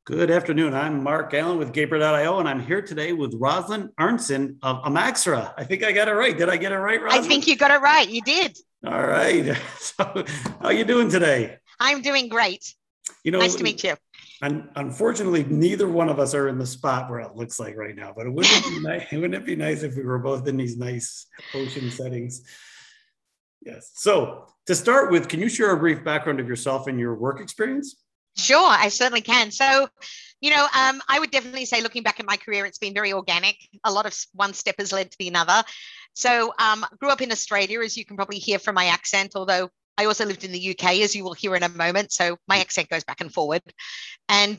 Good afternoon. I'm Mark Allen with Gaper.io, and I'm here today with Rosalind Arnson of Amaxra. I think I got it right. Did I get it right, I Rosalind? think you got it right. You did. All right. So, how you doing today? I'm doing great. You Nice to know, meet you. unfortunately, neither one of us are in the spot where it looks like right now. But wouldn't it be nice? Wouldn't it be nice if we were both in these nice ocean settings? Yes. So, to start with, can you share a brief background of yourself and your work experience? Sure, I certainly can. I would definitely say, looking back at my career, it's been very organic. A lot of one step has led to the another. Grew up in Australia, as you can probably hear from my accent, although I also lived in the UK, as you will hear in a moment. So my accent goes back and forward. And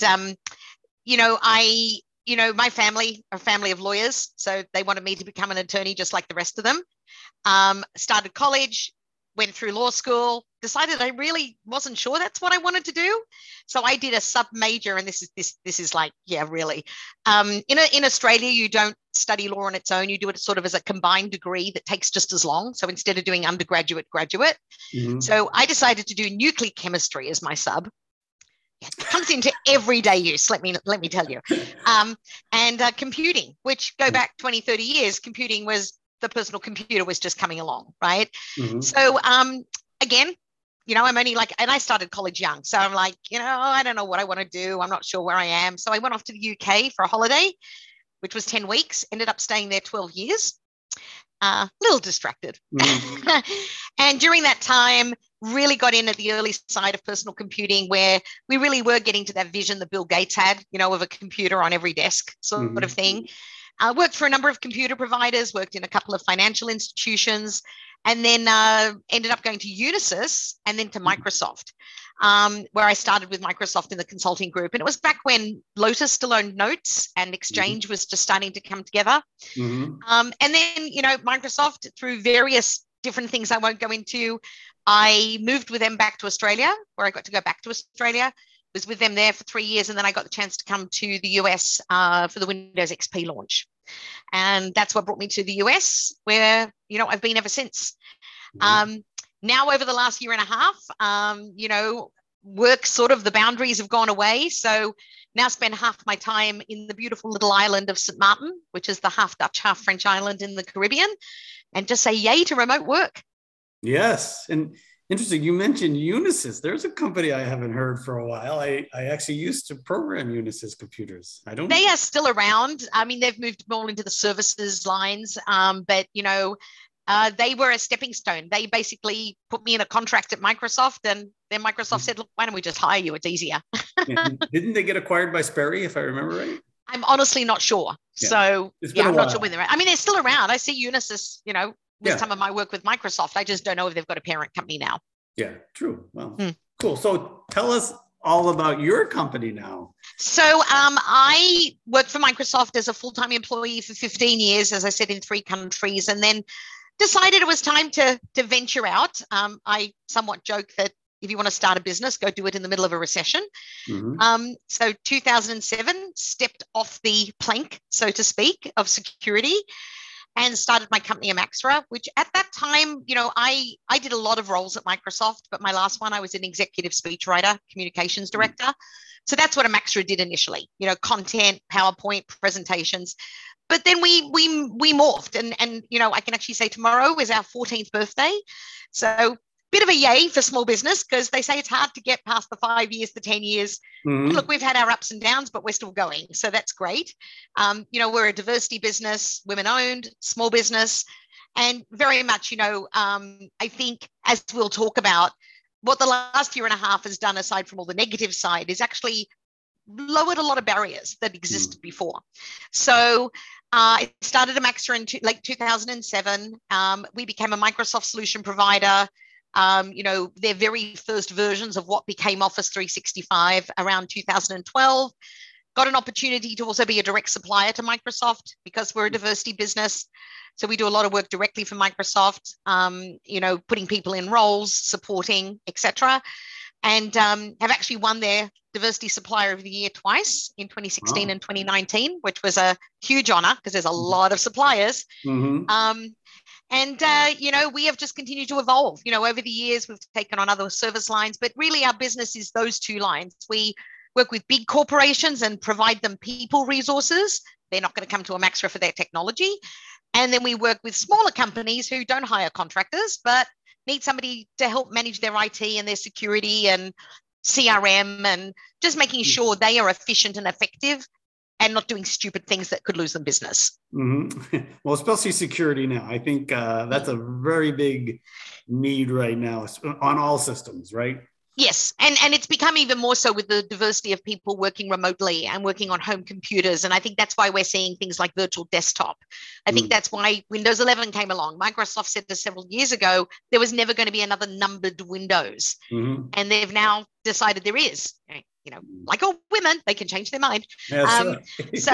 my family are a family of lawyers, so they wanted me to become an attorney just like the rest of them. Started college, went through law school, decided I really wasn't sure that's what I wanted to do. So I did a sub major, and this is like, yeah, really. In Australia, you don't study law on its own. You do it sort of as a combined degree that takes just as long. So instead of doing undergraduate, graduate. Mhm. So I decided to do nuclear chemistry as my sub. It comes into everyday use, let me tell you. And computing, which go back 20, 30 years, computing was the personal computer was just coming along, right? Mhm. So again, I'm only like, and I started college young. So I'm like, I don't know what I want to do. I'm not sure where I am. So I went off to the UK for a holiday, which was 10 weeks, ended up staying there 12 years, a little distracted. Mhm. And during that time, really got in at the early side of personal computing where we really were getting to that vision that Bill Gates had, of a computer on every desk sort of Mhm. thing. Worked for a number of computer providers, worked in a couple of financial institutions, and then ended up going to Unisys and then to Microsoft, where I started with Microsoft in the consulting group. And it was back when Lotus still owned Notes and Mhm. Exchange was just starting to come together. Mhm. And then, Microsoft, through various different things I won't go into, I moved with them back to Australia, where I got to go back to Australia. Was with them there for 3 years, and then I got the chance to come to the US for the Windows XP launch. And that's what brought me to the US, where, I've been ever since. Mhm. Um, Now, over the last year and a half, work sort of the boundaries have gone away. So now spend half my time in the beautiful little island of St. Martin, which is the half Dutch, half French island in the Caribbean, and just say yay to remote work. Yes. And interesting, you mentioned Unisys. There's a company I haven't heard for a while. I actually used to program Unisys computers. I don't. They are still around. I mean, they've moved more into the services lines, but they were a stepping stone. They basically put me in a contract at Microsoft, and then Microsoft said, "Look, why don't we just hire you? It's easier." And didn't they get acquired by Sperry, if I remember right? I'm honestly not sure. Yeah. So It's been yeah, a I'm not sure whether while. they're. I mean, they're still around. I see Unisys, with Yeah. some of my work with Microsoft. I just don't know if they've got a parent company now. Yeah. True. Well, Hmm. cool. So tell us all about your company now. I worked for Microsoft as a full-time employee for 15 years, as I said, in 3 countries, and then decided it was time to venture out. I somewhat joke that if you want to start a business, go do it in the middle of a recession. Mhm. 2007, stepped off the plank, so to speak, of security and started my company Amaxra, which at that time, I did a lot of roles at Microsoft, but my last one, I was an executive speechwriter, communications director. So that's what Amaxra did initially, content, PowerPoint, presentations. But then we morphed, and I can actually say tomorrow is our 14th birthday. So bit of a yay for small business because they say it's hard to get past the 5 years, the 10 years. And look, Mhm. we've had our ups and downs, but we're still going. So that's great. We're a diversity business, women owned, small business. And very much, I think as we'll talk about, what the last year and a half has done, aside from all the negative side, is actually lowered a lot of barriers that Mhm. existed before. So I started Amaxa in late 2007. We became a Microsoft solution provider. Their very first versions of what became Office 365 around 2012. Got an opportunity to also be a direct supplier to Microsoft because we're a diversity business. So we do a lot of work directly for Microsoft, putting people in roles, supporting, etc. And have actually won their Diversity Supplier of the Year twice in 2016 Wow. and 2019, which was a huge honor because there's a lot of suppliers. Mhm. Um, we have just continued to evolve. Over the years, we've taken on other service lines, but really our business is those two lines. We work with big corporations and provide them people resources. They're not going to come to Amaxra for their technology. And then we work with smaller companies who don't hire contractors, but need somebody to help manage their IT and their security and CRM and just making sure they are efficient and effective and not doing stupid things that could lose them business. Mm-hmm. Well, especially security now. I think that's a very big need right now on all systems, right? Yes, and it's become even more so with the diversity of people working remotely and working on home computers. And I think that's why we're seeing things like virtual desktop. I think that's why Windows 11 came along. Microsoft said this several years ago, there was never going to be another numbered Windows. Mm-hmm. And they've now decided there is. You know, like all women, they can change their mind. That's right.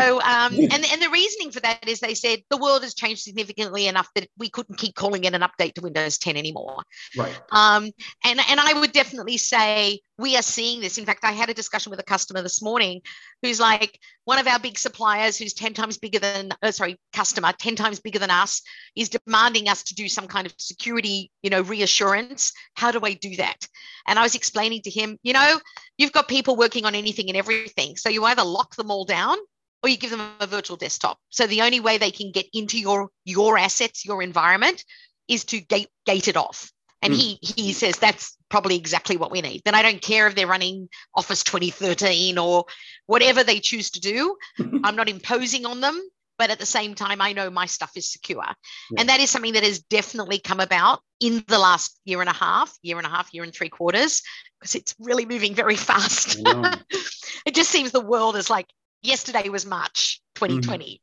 And the reasoning for that is they said the world has changed significantly enough that we couldn't keep calling it an update to Windows 10 anymore. Right. And I would definitely say we are seeing this. In fact, I had a discussion with a customer this morning who's like, one of our big suppliers who's 10 times bigger than, customer, 10 times bigger than us, is demanding us to do some kind of security, reassurance. How do I do that? And I was explaining to him, you've got people working on anything and everything. So you either lock them all down or you give them a virtual desktop. So the only way they can get into your assets, your environment, is to gate it off. And he says that's probably exactly what we need. Then I don't care if they're running Office 2013 or whatever they choose to do. I'm not imposing on them, but at the same time, I know my stuff is secure. Yeah. And that is something that has definitely come about in the last year and a half, year and 3 quarters, because it's really moving very fast. It just seems the world is like, yesterday was March 2020,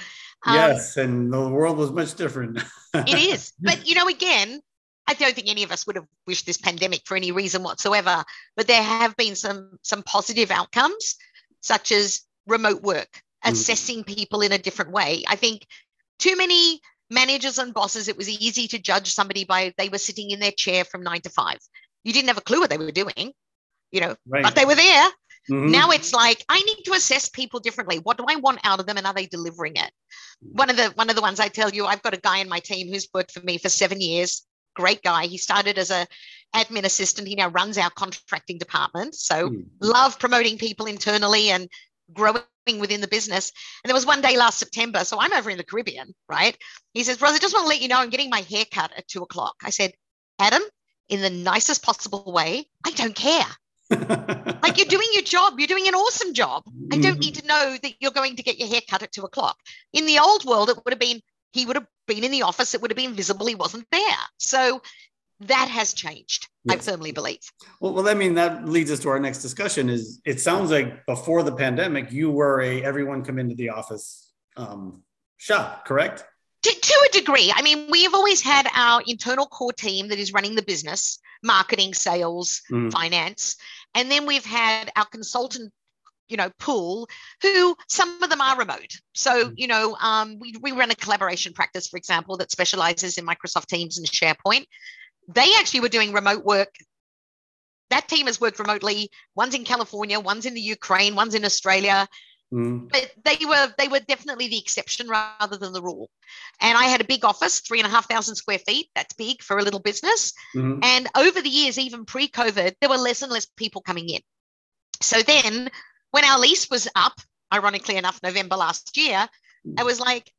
Yes, and the world was much different. It is. But, again, I don't think any of us would have wished this pandemic for any reason whatsoever, but there have been some positive outcomes, such as remote work, assessing people in a different way. I think too many managers and bosses, it was easy to judge somebody by they were sitting in their chair from 9 to 5. You didn't have a clue what they were doing, right. But they were there. Mm-hmm. Now it's like, I need to assess people differently. What do I want out of them, and are they delivering it? One of the ones I tell you, I've got a guy in my team who's worked for me for 7 years. Great guy. He started as a admin assistant. He now runs our contracting department. So love promoting people internally and growing within the business. And there was one day last September. So I'm over in the Caribbean, right? He says, Roz, I just want to let you know I'm getting my hair cut at 2:00. I said, Adam, in the nicest possible way, I don't care. Like, you're doing your job. You're doing an awesome job. I don't need to know that you're going to get your hair cut at 2:00. In the old world, it would have been, he would have been in the office. It would have been visible. He wasn't there. So that has changed. Yes. I firmly believe. Well, I mean, that leads us to our next discussion. Is it sounds like before the pandemic, you were everyone come into the office shop, correct? To a degree. I mean, we have always had our internal core team that is running the business, marketing, sales, finance. And then we've had our consultant, pool, who some of them are remote. So, we run a collaboration practice, for example, that specializes in Microsoft Teams and SharePoint. They actually were doing remote work. That team has worked remotely. One's in California, one's in the Ukraine, one's in Australia. But they were definitely the exception rather than the rule. And I had a big office, 3,500 square feet. That's big for a little business. And over the years, even pre-COVID, there were less and less people coming in. So then when our lease was up, ironically enough, November last year, I was like,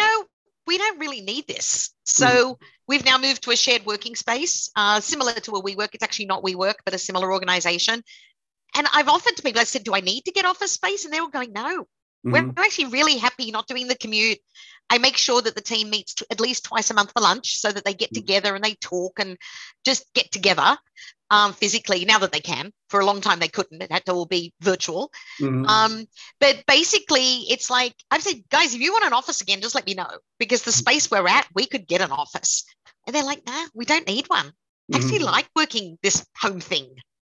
we don't really need this. So we've now moved to a shared working space, similar to a WeWork. It's actually not WeWork, but a similar organization. And I've offered to people, I said, do I need to get office space? And they were going, no. We're actually really happy not doing the commute. I make sure that the team meets at least twice a month for lunch so that they get together and they talk and just get together physically, now that they can. For a long time, they couldn't. It had to all be virtual. But basically, it's like, I've said, guys, if you want an office again, just let me know. Because the space we're at, we could get an office. And they're like, nah, we don't need one. I actually like working this home thing,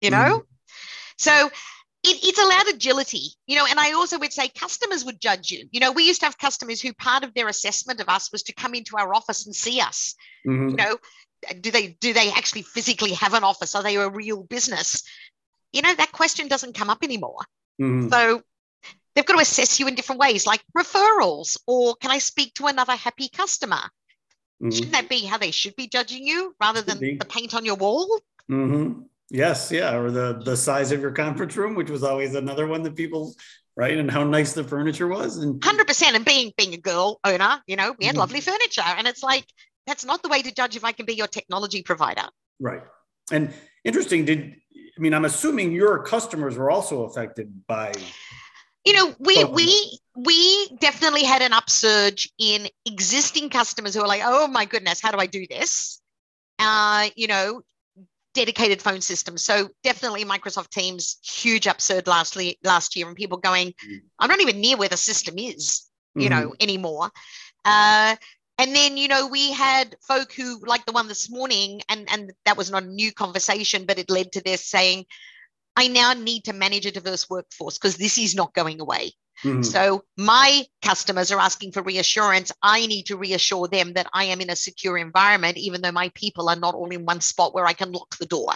So it's allowed agility, and I also would say customers would judge you. We used to have customers who part of their assessment of us was to come into our office and see us. Do they actually physically have an office? Are they a real business? That question doesn't come up anymore. So they've got to assess you in different ways, like referrals, or can I speak to another happy customer? Shouldn't that be how they should be judging you rather than the paint on your wall? Yes, yeah, or the size of your conference room, which was always another one that people, right, and how nice the furniture was, and 100%. And being a girl owner, we had lovely furniture, and it's like that's not the way to judge if I can be your technology provider. right. And interesting. I'm assuming your customers were also affected by. We definitely had an upsurge in existing customers who are like, oh my goodness, how do I do this? Dedicated phone systems. So definitely Microsoft Teams, huge upsurge last year, and people going, I'm not even near where the system is, anymore. And then, we had folk who, like the one this morning, and that was not a new conversation, but it led to this saying, I now need to manage a diverse workforce because this is not going away. Mm-hmm. So my customers are asking for reassurance. I need to reassure them that I am in a secure environment, even though my people are not all in one spot where I can lock the door,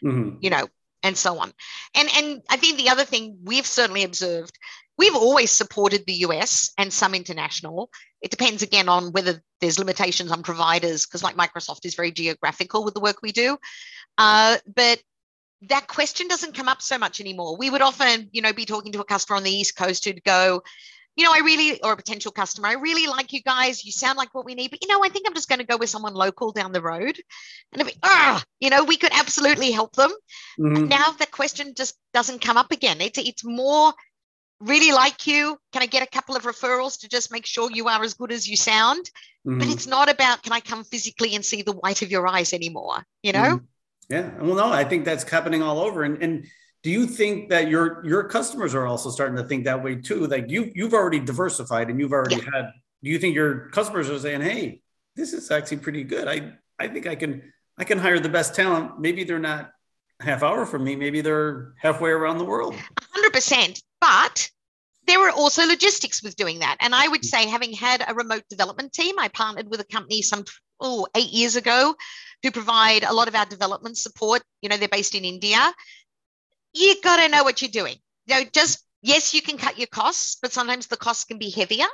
and so on. And I think the other thing we've certainly observed, we've always supported the US and some international. It depends again on whether there's limitations on providers, because like Microsoft is very geographical with the work we do. But that question doesn't come up so much anymore. We would often, be talking to a customer on the East Coast who'd go, or a potential customer, I really like you guys. You sound like what we need, but I think I'm just going to go with someone local down the road. And we could absolutely help them. Mm-hmm. Now the question just doesn't come up again. It's more really like you. Can I get a couple of referrals to just make sure you are as good as you sound? Mm-hmm. But it's not about, can I come physically and see the white of your eyes anymore, Mm-hmm. Yeah. Well, no, I think that's happening all over. And do you think that your customers are also starting to think that way too? Like you've already diversified and you've already had, do you think your customers are saying, hey, this is actually pretty good. I think I can hire the best talent. Maybe they're not half hour from me. Maybe they're halfway around the world. 100%. But there were also logistics with doing that. And I would say, having had a remote development team, I partnered with a company 8 years ago who provide a lot of our development support. They're based in India. You got to know what you're doing. Yes, you can cut your costs, but sometimes the costs can be heavier.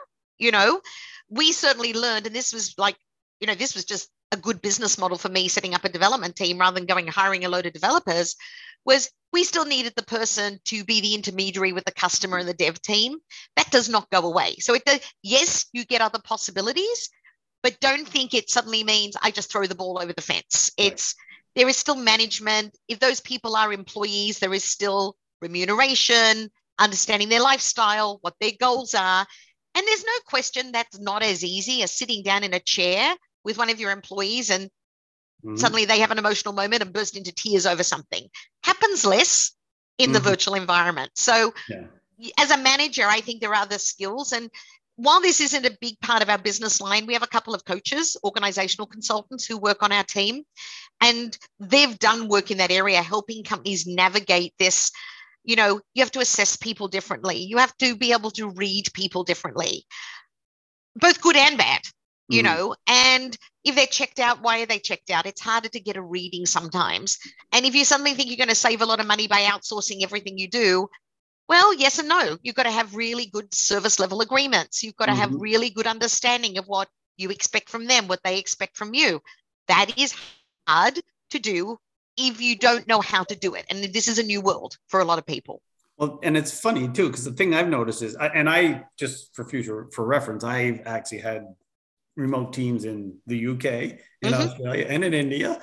We certainly learned, and this was this was just a good business model for me, setting up a development team rather than going and hiring a load of developers, was we still needed the person to be the intermediary with the customer and the dev team. That does not go away. So yes, you get other possibilities, but don't think it suddenly means I just throw the ball over the fence. There is still management. If those people are employees, there is still remuneration, understanding their lifestyle, what their goals are. And there's no question that's not as easy as sitting down in a chair with one of your employees and suddenly they have an emotional moment and burst into tears over something. Happens less in the virtual environment. So as a manager, I think there are other skills. And while this isn't a big part of our business line, we have a couple of coaches, organizational consultants who work on our team, and they've done work in that area, helping companies navigate this. You have to assess people differently. You have to be able to read people differently, both good and bad, and if they're checked out, why are they checked out? It's harder to get a reading sometimes. And if you suddenly think you're going to save a lot of money by outsourcing everything you do, well, yes and no. You've got to have really good service level agreements. You've got to have really good understanding of what you expect from them, what they expect from you. That is hard to do if you don't know how to do it. And this is a new world for a lot of people. Well, and it's funny too, because the thing I've noticed is, I just for reference, I've actually had remote teams in the UK, in Australia, and in India.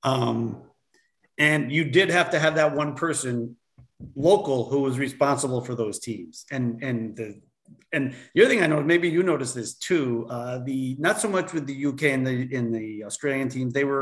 And you did have to have that one person local who was responsible for those teams. And the other thing I know, maybe you noticed this too, not so much with the UK and the Australian teams, they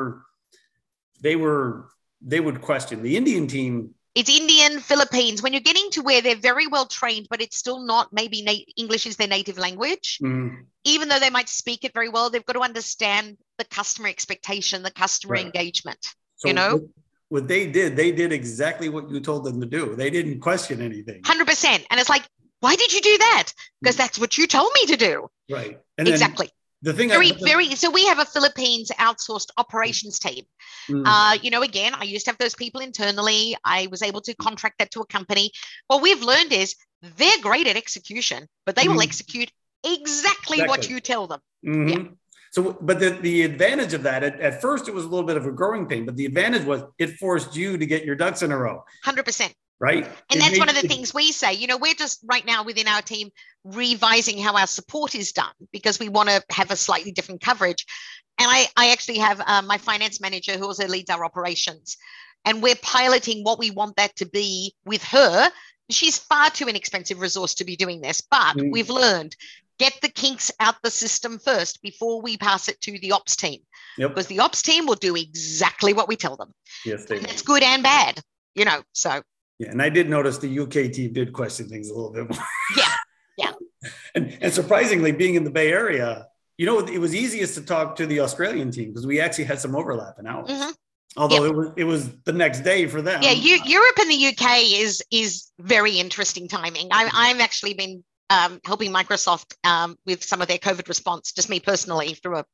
would question the Indian team. It's Indian, Philippines, when you're getting to where they're very well trained, but it's still not maybe English is their native language. Even though they might speak it very well, they've got to understand the customer expectation, the customer engagement, So what they did exactly what you told them to do. They didn't question anything. 100%. And it's like, why did you do that? Because that's what you told me to do. Right. And exactly. The thing so we have a Philippines outsourced operations team. Again, I used to have those people internally. I was able to contract that to a company. What we've learned is they're great at execution, but they will execute exactly what you tell them. So, but the advantage of that, at first it was a little bit of a growing pain, but the advantage was it forced you to get your ducks in a row. 100%. Right. And that's one of the things we say, we're just right now within our team revising how our support is done because we want to have a slightly different coverage. And I actually have my finance manager who also leads our operations. And we're piloting what we want that to be with her. She's far too inexpensive resource to be doing this, but we've learned get the kinks out the system first before we pass it to the ops team. Because the ops team will do exactly what we tell them. Yes, they will. That's good and bad, so. Yeah, and I did notice the UK team did question things a little bit more. Yeah. And surprisingly, being in the Bay Area, it was easiest to talk to the Australian team because we actually had some overlap in ours. Mm-hmm. Although it was the next day for them. Yeah, Europe and the UK is very interesting timing. I've actually been helping Microsoft with some of their COVID response, just me personally, through a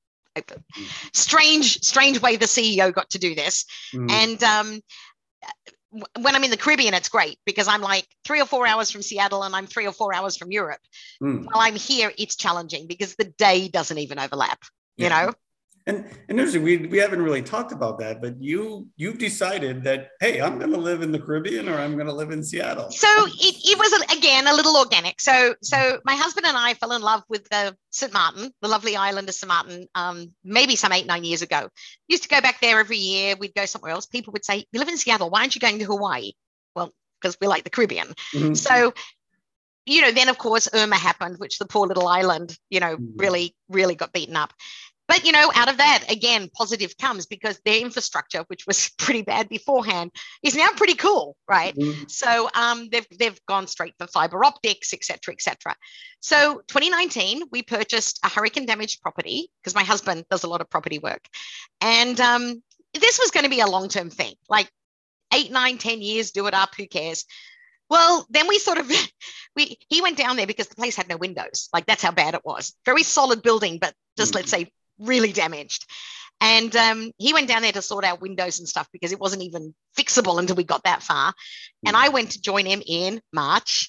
strange way the CEO got to do this. And when I'm in the Caribbean, it's great because I'm like 3 or 4 hours from Seattle and I'm 3 or 4 hours from Europe. While I'm here, it's challenging because the day doesn't even overlap, you know? And interesting, we haven't really talked about that, but you've decided that, hey, I'm going to live in the Caribbean or I'm going to live in Seattle. So it was, again, a little organic. So my husband and I fell in love with St. Martin, the lovely island of St. Martin, maybe some 8-9 years ago. Used to go back there every year. We'd go somewhere else. People would say, you live in Seattle. Why aren't you going to Hawaii? Well, because we like the Caribbean. Mm-hmm. So, then, of course, Irma happened, which the poor little island, really, really got beaten up. But, out of that, again, positive comes because their infrastructure, which was pretty bad beforehand, is now pretty cool, right? Mm-hmm. So they've gone straight for fiber optics, et cetera, et cetera. So 2019, we purchased a hurricane-damaged property because my husband does a lot of property work. And this was going to be a long-term thing, like 8, 9, 10 years, do it up, who cares? Well, then we sort of, he went down there because the place had no windows. Like, that's how bad it was. Very solid building, but just let's say really damaged. And he went down there to sort out windows and stuff because it wasn't even fixable until we got that far. And I went to join him in March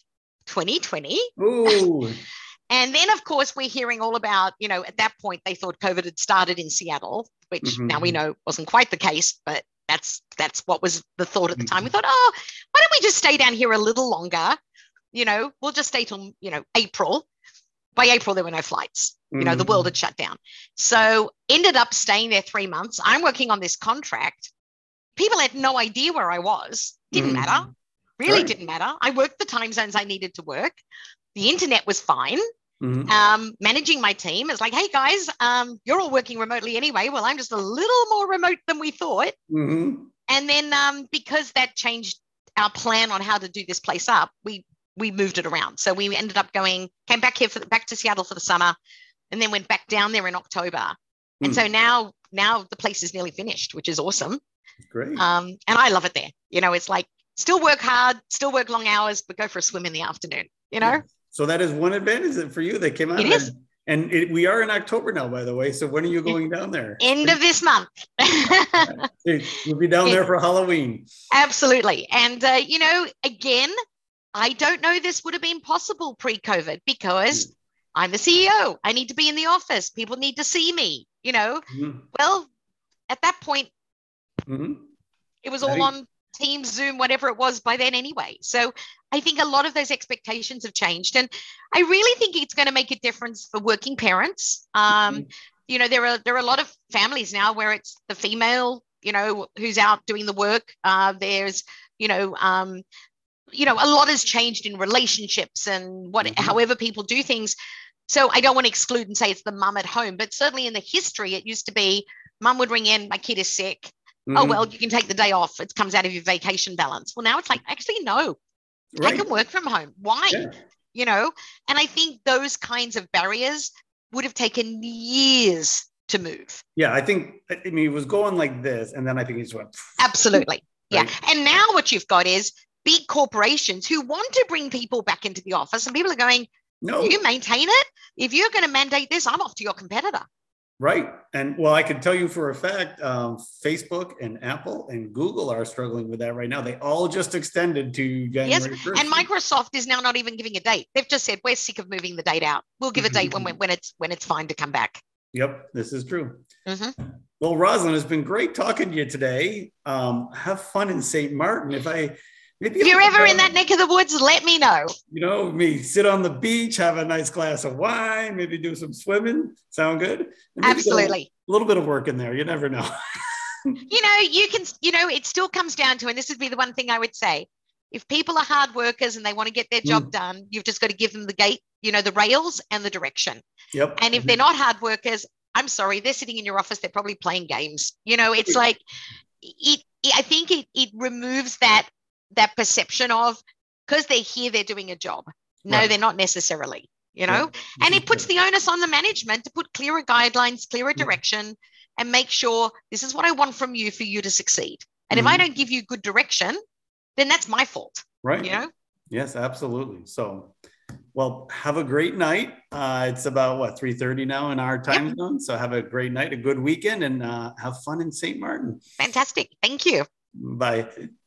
2020. Ooh. And then, of course, we're hearing all about, at that point, they thought COVID had started in Seattle, which now we know wasn't quite the case, but that's what was the thought at the time. We thought, why don't we just stay down here a little longer? We'll just stay till, April. By April, there were no flights. The world had shut down. So ended up staying there 3 months. I'm working on this contract. People had no idea where I was. Didn't matter. Really didn't matter. I worked the time zones I needed to work. The internet was fine. Managing my team is like, hey, guys, you're all working remotely anyway. Well, I'm just a little more remote than we thought. And then because that changed our plan on how to do this place up, we moved it around. So we ended up came back here back to Seattle for the summer, and then went back down there in October. And so now the place is nearly finished, which is awesome. Great. And I love it there. It's like still work hard, still work long hours, but go for a swim in the afternoon, Yeah. So that is one advantage for you that came out. It is. And we are in October now, by the way. So when are you going down there? End of this month. You'll be down there for Halloween. Absolutely. And, again, I don't know this would have been possible pre-COVID because I'm the CEO. I need to be in the office. People need to see me, Well, at that point, it was all on Teams, Zoom, whatever it was by then anyway. So I think a lot of those expectations have changed. And I really think it's going to make a difference for working parents. There are a lot of families now where it's the female, who's out doing the work. There's, a lot has changed in relationships and however people do things. So I don't want to exclude and say it's the mum at home, but certainly in the history, it used to be mum would ring in, my kid is sick. Oh, well, you can take the day off. It comes out of your vacation balance. Well, now it's like, actually, no, I can work from home. Why? Yeah. And I think those kinds of barriers would have taken years to move. Yeah, it was going like this, and then I think it just went. Absolutely. Right? Yeah. And now what you've got is big corporations who want to bring people back into the office, and people are going, no, you maintain it. If you're going to mandate this, I'm off to your competitor. Right. And well, I can tell you for a fact, Facebook and Apple and Google are struggling with that right now. They all just extended to January 1st. And Microsoft is now not even giving a date. They've just said, we're sick of moving the date out. We'll give a date when it's fine to come back. Yep, this is true. Mm-hmm. Well, Rosalind, it's been great talking to you today. Have fun in St. Martin. Maybe If you're ever in that neck of the woods, let me know. Me sit on the beach, have a nice glass of wine, maybe do some swimming. Sound good? Absolutely. A little bit of work in there. You never know. You can, it still comes down to, and this would be the one thing I would say, if people are hard workers and they want to get their job done, you've just got to give them the gate, the rails and the direction. Yep. And if they're not hard workers, I'm sorry, they're sitting in your office, they're probably playing games. It's like, I think it removes that perception of, because they're here, they're doing a job. No, right. They're not necessarily, and it puts the onus on the management to put clearer guidelines, clearer direction, and make sure this is what I want from you for you to succeed. And if I don't give you good direction, then that's my fault. Right. Yes, absolutely. So, well, have a great night. It's about 3:30 now in our time zone. So have a great night, a good weekend, and have fun in St. Martin. Fantastic. Thank you. Bye.